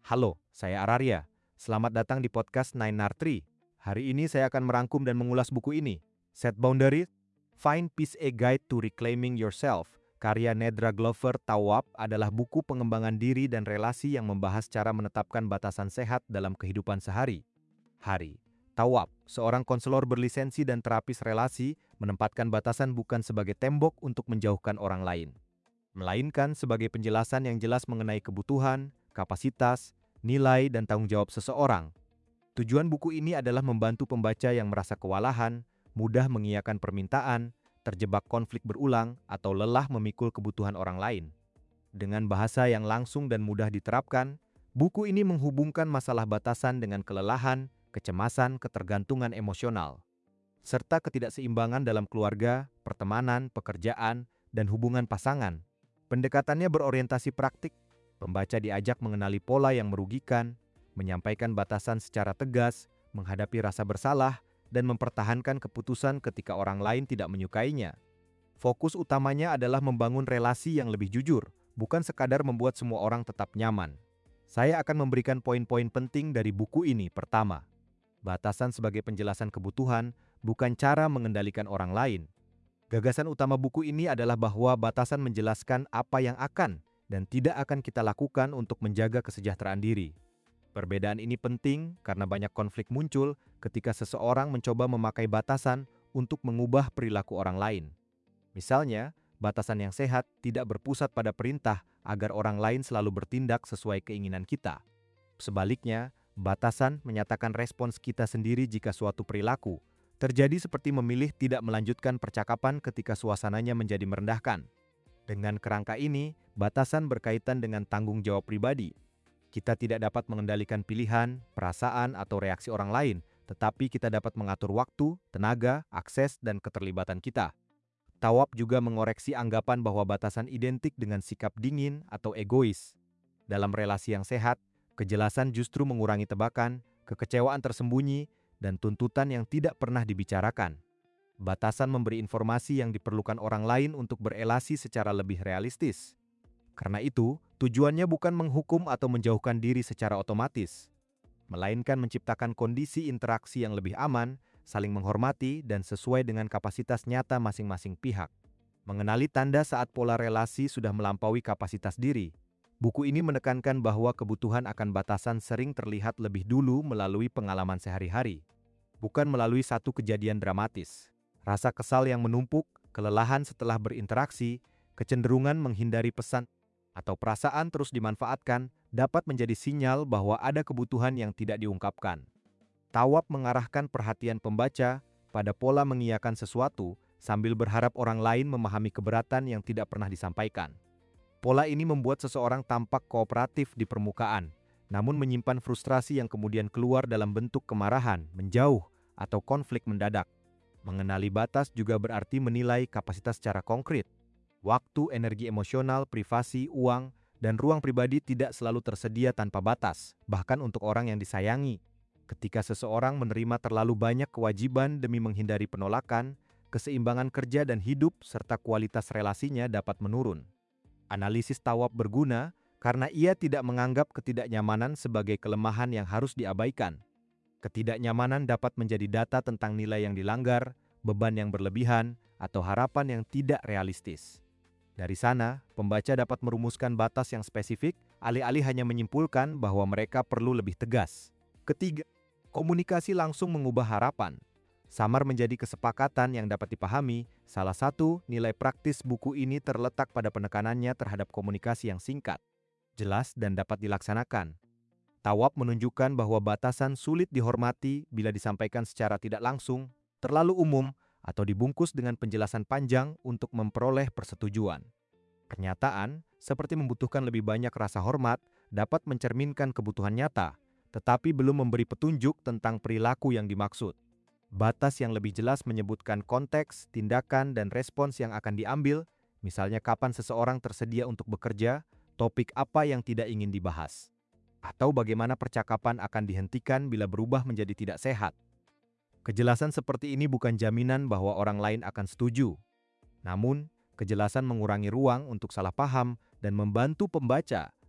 Halo, saya Araria. Selamat datang di podcast Nine Tree. Hari ini saya akan merangkum dan mengulas buku ini. Set Boundaries, Find Peace: A Guide to Reclaiming Yourself, karya Nedra Glover Tawwab adalah buku pengembangan diri dan relasi yang membahas cara menetapkan batasan sehat dalam kehidupan sehari-hari. Tawwab, seorang konselor berlisensi dan terapis relasi, menempatkan batasan bukan sebagai tembok untuk menjauhkan orang lain, melainkan sebagai penjelasan yang jelas mengenai kebutuhan, kapasitas, nilai, dan tanggung jawab seseorang. Tujuan buku ini adalah membantu pembaca yang merasa kewalahan, mudah mengiyakan permintaan, terjebak konflik berulang, atau lelah memikul kebutuhan orang lain. Dengan bahasa yang langsung dan mudah diterapkan, buku ini menghubungkan masalah batasan dengan kelelahan, kecemasan, ketergantungan emosional, serta ketidakseimbangan dalam keluarga, pertemanan, pekerjaan, dan hubungan pasangan. Pendekatannya berorientasi praktik. Pembaca diajak mengenali pola yang merugikan, menyampaikan batasan secara tegas, menghadapi rasa bersalah, dan mempertahankan keputusan ketika orang lain tidak menyukainya. Fokus utamanya adalah membangun relasi yang lebih jujur, bukan sekadar membuat semua orang tetap nyaman. Saya akan memberikan poin-poin penting dari buku ini. Pertama, batasan sebagai penjelasan kebutuhan, bukan cara mengendalikan orang lain. Gagasan utama buku ini adalah bahwa batasan menjelaskan apa yang akan dan tidak akan kita lakukan untuk menjaga kesejahteraan diri. Perbedaan ini penting karena banyak konflik muncul ketika seseorang mencoba memakai batasan untuk mengubah perilaku orang lain. Misalnya, batasan yang sehat tidak berpusat pada perintah agar orang lain selalu bertindak sesuai keinginan kita. Sebaliknya, batasan menyatakan respons kita sendiri jika suatu perilaku terjadi, seperti memilih tidak melanjutkan percakapan ketika suasananya menjadi merendahkan. Dengan kerangka ini, batasan berkaitan dengan tanggung jawab pribadi. Kita tidak dapat mengendalikan pilihan, perasaan, atau reaksi orang lain, tetapi kita dapat mengatur waktu, tenaga, akses, dan keterlibatan kita. Tawwab juga mengoreksi anggapan bahwa batasan identik dengan sikap dingin atau egois. Dalam relasi yang sehat, kejelasan justru mengurangi tebakan, kekecewaan tersembunyi, dan tuntutan yang tidak pernah dibicarakan. Batasan memberi informasi yang diperlukan orang lain untuk berelasi secara lebih realistis. Karena itu, tujuannya bukan menghukum atau menjauhkan diri secara otomatis, melainkan menciptakan kondisi interaksi yang lebih aman, saling menghormati, dan sesuai dengan kapasitas nyata masing-masing pihak. Mengenali tanda saat pola relasi sudah melampaui kapasitas diri. Buku ini menekankan bahwa kebutuhan akan batasan sering terlihat lebih dulu melalui pengalaman sehari-hari, bukan melalui satu kejadian dramatis. Rasa kesal yang menumpuk, kelelahan setelah berinteraksi, kecenderungan menghindari pesan, atau perasaan terus dimanfaatkan dapat menjadi sinyal bahwa ada kebutuhan yang tidak diungkapkan. Tawwab mengarahkan perhatian pembaca pada pola mengiyakan sesuatu sambil berharap orang lain memahami keberatan yang tidak pernah disampaikan. Pola ini membuat seseorang tampak kooperatif di permukaan, namun menyimpan frustrasi yang kemudian keluar dalam bentuk kemarahan, menjauh, atau konflik mendadak. Mengenali batas juga berarti menilai kapasitas secara konkret. Waktu, energi emosional, privasi, uang, dan ruang pribadi tidak selalu tersedia tanpa batas, bahkan untuk orang yang disayangi. Ketika seseorang menerima terlalu banyak kewajiban demi menghindari penolakan, keseimbangan kerja dan hidup serta kualitas relasinya dapat menurun. Analisis Tawwab berguna karena ia tidak menganggap ketidaknyamanan sebagai kelemahan yang harus diabaikan. Ketidaknyamanan dapat menjadi data tentang nilai yang dilanggar, beban yang berlebihan, atau harapan yang tidak realistis. Dari sana, pembaca dapat merumuskan batas yang spesifik, alih-alih hanya menyimpulkan bahwa mereka perlu lebih tegas. Ketiga, komunikasi langsung mengubah harapan. Samar menjadi kesepakatan yang dapat dipahami. Salah satu nilai praktis buku ini terletak pada penekanannya terhadap komunikasi yang singkat, jelas, dan dapat dilaksanakan. Tawwab menunjukkan bahwa batasan sulit dihormati bila disampaikan secara tidak langsung, terlalu umum, atau dibungkus dengan penjelasan panjang untuk memperoleh persetujuan. Pernyataan, seperti membutuhkan lebih banyak rasa hormat, dapat mencerminkan kebutuhan nyata, tetapi belum memberi petunjuk tentang perilaku yang dimaksud. Batas yang lebih jelas menyebutkan konteks, tindakan, dan respons yang akan diambil, misalnya kapan seseorang tersedia untuk bekerja, topik apa yang tidak ingin dibahas, atau bagaimana percakapan akan dihentikan bila berubah menjadi tidak sehat. Kejelasan seperti ini bukan jaminan bahwa orang lain akan setuju. Namun, kejelasan mengurangi ruang untuk salah paham dan membantu pembaca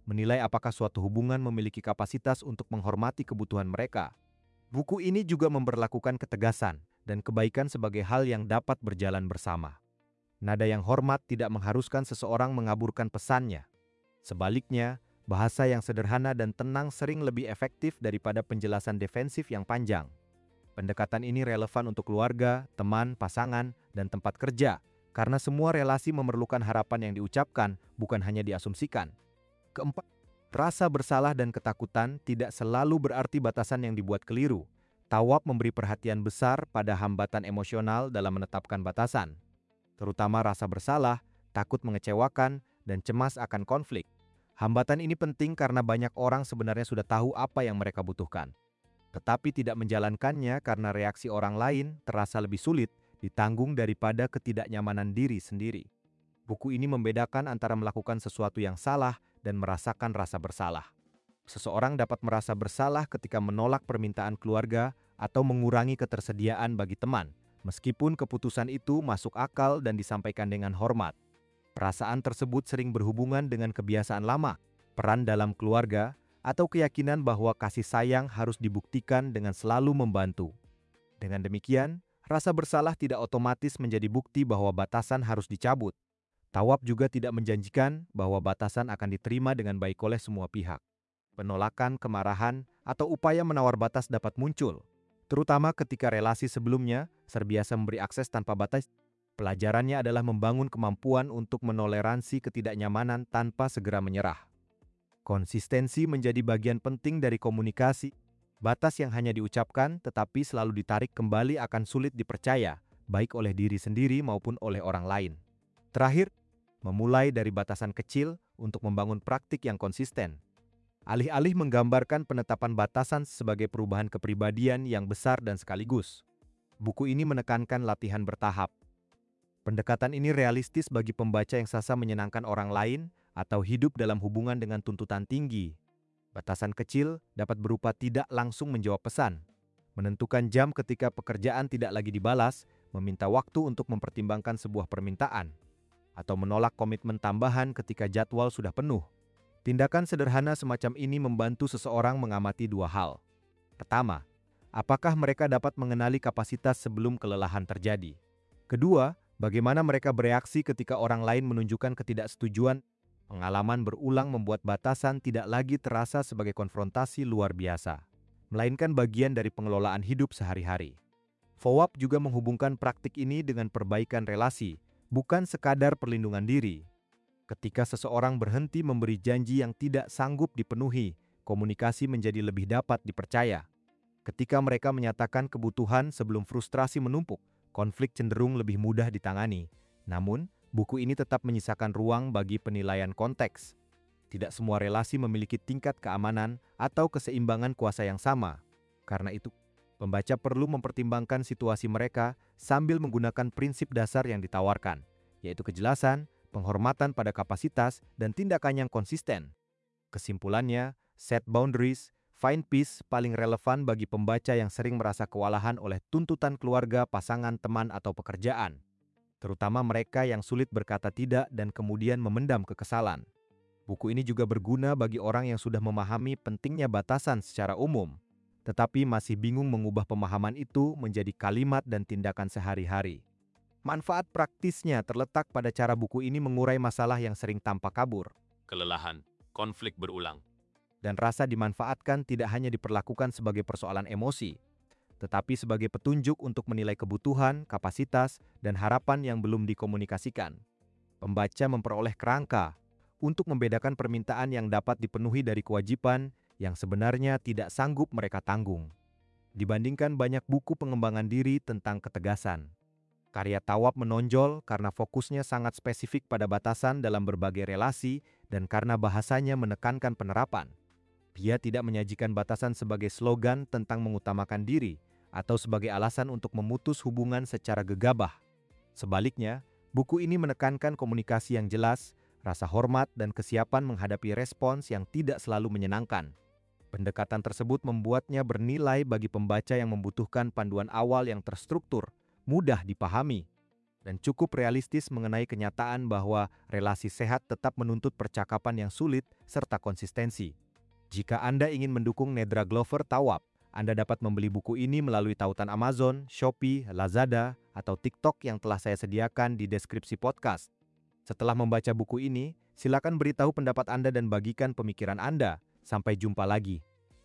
menilai apakah suatu hubungan memiliki kapasitas untuk menghormati kebutuhan mereka. Buku ini juga memberlakukan ketegasan dan kebaikan sebagai hal yang dapat berjalan bersama. Nada yang hormat tidak mengharuskan seseorang mengaburkan pesannya. Sebaliknya, bahasa yang sederhana dan tenang sering lebih efektif daripada penjelasan defensif yang panjang. Pendekatan ini relevan untuk keluarga, teman, pasangan, dan tempat kerja, karena semua relasi memerlukan harapan yang diucapkan, bukan hanya diasumsikan. Keempat, rasa bersalah dan ketakutan tidak selalu berarti batasan yang dibuat keliru. Tawab memberi perhatian besar pada hambatan emosional dalam menetapkan batasan, terutama rasa bersalah, takut mengecewakan, dan cemas akan konflik. Hambatan ini penting karena banyak orang sebenarnya sudah tahu apa yang mereka butuhkan, tetapi tidak menjalankannya karena reaksi orang lain terasa lebih sulit ditanggung daripada ketidaknyamanan diri sendiri. Buku ini membedakan antara melakukan sesuatu yang salah dan merasakan rasa bersalah. Seseorang dapat merasa bersalah ketika menolak permintaan keluarga atau mengurangi ketersediaan bagi teman, meskipun keputusan itu masuk akal dan disampaikan dengan hormat. Perasaan tersebut sering berhubungan dengan kebiasaan lama, peran dalam keluarga, atau keyakinan bahwa kasih sayang harus dibuktikan dengan selalu membantu. Dengan demikian, rasa bersalah tidak otomatis menjadi bukti bahwa batasan harus dicabut. Tawab juga tidak menjanjikan bahwa batasan akan diterima dengan baik oleh semua pihak. Penolakan, kemarahan, atau upaya menawar batas dapat muncul, terutama ketika relasi sebelumnya terbiasa memberi akses tanpa batas. Pelajarannya adalah membangun kemampuan untuk menoleransi ketidaknyamanan tanpa segera menyerah. Konsistensi menjadi bagian penting dari komunikasi. Batas yang hanya diucapkan tetapi selalu ditarik kembali akan sulit dipercaya, baik oleh diri sendiri maupun oleh orang lain. Terakhir, memulai dari batasan kecil untuk membangun praktik yang konsisten. Alih-alih menggambarkan penetapan batasan sebagai perubahan kepribadian yang besar dan sekaligus, buku ini menekankan latihan bertahap. Pendekatan ini realistis bagi pembaca yang sasa menyenangkan orang lain atau hidup dalam hubungan dengan tuntutan tinggi. Batasan kecil dapat berupa tidak langsung menjawab pesan, menentukan jam ketika pekerjaan tidak lagi dibalas, meminta waktu untuk mempertimbangkan sebuah permintaan, atau menolak komitmen tambahan ketika jadwal sudah penuh. Tindakan sederhana semacam ini membantu seseorang mengamati dua hal. Pertama, apakah mereka dapat mengenali kapasitas sebelum kelelahan terjadi? Kedua, bagaimana mereka bereaksi ketika orang lain menunjukkan ketidaksetujuan? Pengalaman berulang membuat batasan tidak lagi terasa sebagai konfrontasi luar biasa, melainkan bagian dari pengelolaan hidup sehari-hari. FOWAP juga menghubungkan praktik ini dengan perbaikan relasi, bukan sekadar perlindungan diri. Ketika seseorang berhenti memberi janji yang tidak sanggup dipenuhi, komunikasi menjadi lebih dapat dipercaya. Ketika mereka menyatakan kebutuhan sebelum frustrasi menumpuk, konflik cenderung lebih mudah ditangani. Namun, buku ini tetap menyisakan ruang bagi penilaian konteks. Tidak semua relasi memiliki tingkat keamanan atau keseimbangan kuasa yang sama. Karena itu, pembaca perlu mempertimbangkan situasi mereka sambil menggunakan prinsip dasar yang ditawarkan, yaitu kejelasan, penghormatan pada kapasitas, dan tindakan yang konsisten. Kesimpulannya, set boundaries, find peace paling relevan bagi pembaca yang sering merasa kewalahan oleh tuntutan keluarga, pasangan, teman, atau pekerjaan. Terutama mereka yang sulit berkata tidak dan kemudian memendam kekesalan. Buku ini juga berguna bagi orang yang sudah memahami pentingnya batasan secara umum, tetapi masih bingung mengubah pemahaman itu menjadi kalimat dan tindakan sehari-hari. Manfaat praktisnya terletak pada cara buku ini mengurai masalah yang sering tampak kabur, kelelahan, konflik berulang, dan rasa dimanfaatkan tidak hanya diperlakukan sebagai persoalan emosi, tetapi sebagai petunjuk untuk menilai kebutuhan, kapasitas, dan harapan yang belum dikomunikasikan. Pembaca memperoleh kerangka untuk membedakan permintaan yang dapat dipenuhi dari kewajiban yang sebenarnya tidak sanggup mereka tanggung. Dibandingkan banyak buku pengembangan diri tentang ketegasan, karya Tawab menonjol karena fokusnya sangat spesifik pada batasan dalam berbagai relasi dan karena bahasanya menekankan penerapan. Dia tidak menyajikan batasan sebagai slogan tentang mengutamakan diri atau sebagai alasan untuk memutus hubungan secara gegabah. Sebaliknya, buku ini menekankan komunikasi yang jelas, rasa hormat, dan kesiapan menghadapi respons yang tidak selalu menyenangkan. Pendekatan tersebut membuatnya bernilai bagi pembaca yang membutuhkan panduan awal yang terstruktur, mudah dipahami, dan cukup realistis mengenai kenyataan bahwa relasi sehat tetap menuntut percakapan yang sulit serta konsistensi. Jika Anda ingin mendukung Nedra Glover Tawab, Anda dapat membeli buku ini melalui tautan Amazon, Shopee, Lazada, atau TikTok yang telah saya sediakan di deskripsi podcast. Setelah membaca buku ini, silakan beritahu pendapat Anda dan bagikan pemikiran Anda. Sampai jumpa lagi.